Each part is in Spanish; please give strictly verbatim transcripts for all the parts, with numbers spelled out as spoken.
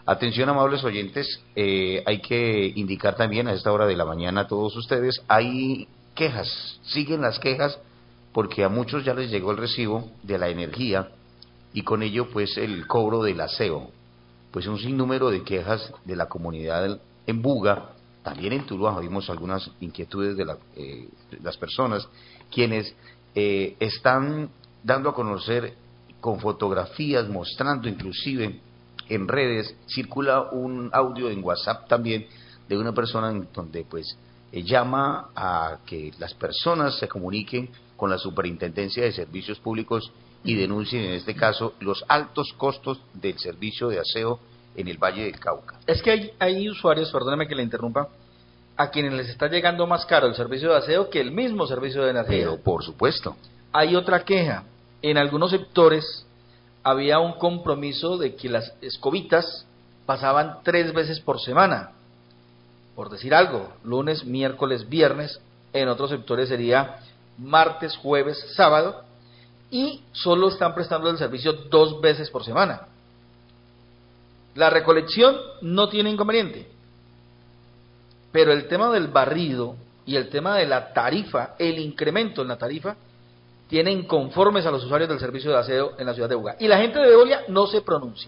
Atención, amables oyentes, eh, hay que indicar también a esta hora de la mañana a todos ustedes, hay quejas, siguen las quejas, porque a muchos ya les llegó el recibo de la energía y con ello pues el cobro del aseo. Pues un sinnúmero de quejas de la comunidad en Buga, también en Tuluá vimos algunas inquietudes de, la, eh, de las personas, quienes eh, están dando a conocer con fotografías, mostrando inclusive en redes, circula un audio en WhatsApp también de una persona en donde pues eh, llama a que las personas se comuniquen con la Superintendencia de Servicios Públicos y denuncien en este caso los altos costos del servicio de aseo en el Valle del Cauca. Es que hay, hay usuarios, perdóneme que le interrumpa, a quienes les está llegando más caro el servicio de aseo que el mismo servicio de energía. Pero por supuesto. Hay otra queja. En algunos sectores había un compromiso de que las escobitas pasaban tres veces por semana. Por decir algo, lunes, miércoles, viernes. En otros sectores sería martes, jueves, sábado. Y solo están prestando el servicio dos veces por semana. La recolección no tiene inconveniente. Pero el tema del barrido y el tema de la tarifa, el incremento en la tarifa, tienen conformes a los usuarios del servicio de aseo en la ciudad de Buga. Y la gente de Veolia no se pronuncia.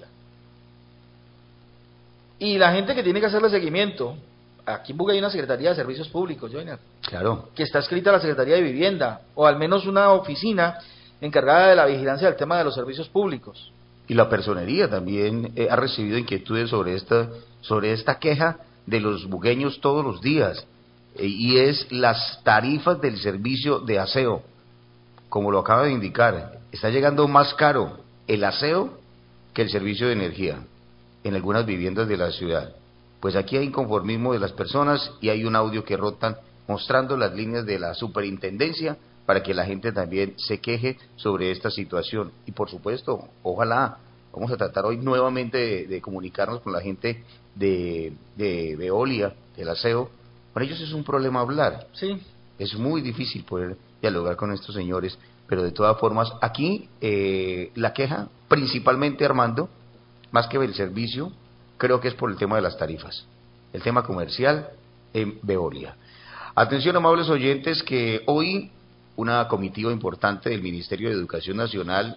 Y la gente que tiene que hacerle seguimiento, aquí en Buga hay una Secretaría de Servicios Públicos, Joiner, claro, que está escrita a la Secretaría de Vivienda, o al menos una oficina encargada de la vigilancia del tema de los servicios públicos. Y la personería también eh, ha recibido inquietudes sobre esta, sobre esta queja de los bugueños todos los días, eh, y es las tarifas del servicio de aseo. Como lo acaba de indicar, está llegando más caro el aseo que el servicio de energía en algunas viviendas de la ciudad. Pues aquí hay inconformismo de las personas y hay un audio que rotan mostrando las líneas de la superintendencia para que la gente también se queje sobre esta situación. Y por supuesto, ojalá, vamos a tratar hoy nuevamente de, de comunicarnos con la gente de, de Veolia, del aseo. Para ellos es un problema hablar. Sí. Es muy difícil poder dialogar con estos señores, pero de todas formas, aquí eh, la queja, principalmente Armando, más que el servicio, creo que es por el tema de las tarifas, el tema comercial en Veolia. Atención, amables oyentes, que hoy una comitiva importante del Ministerio de Educación Nacional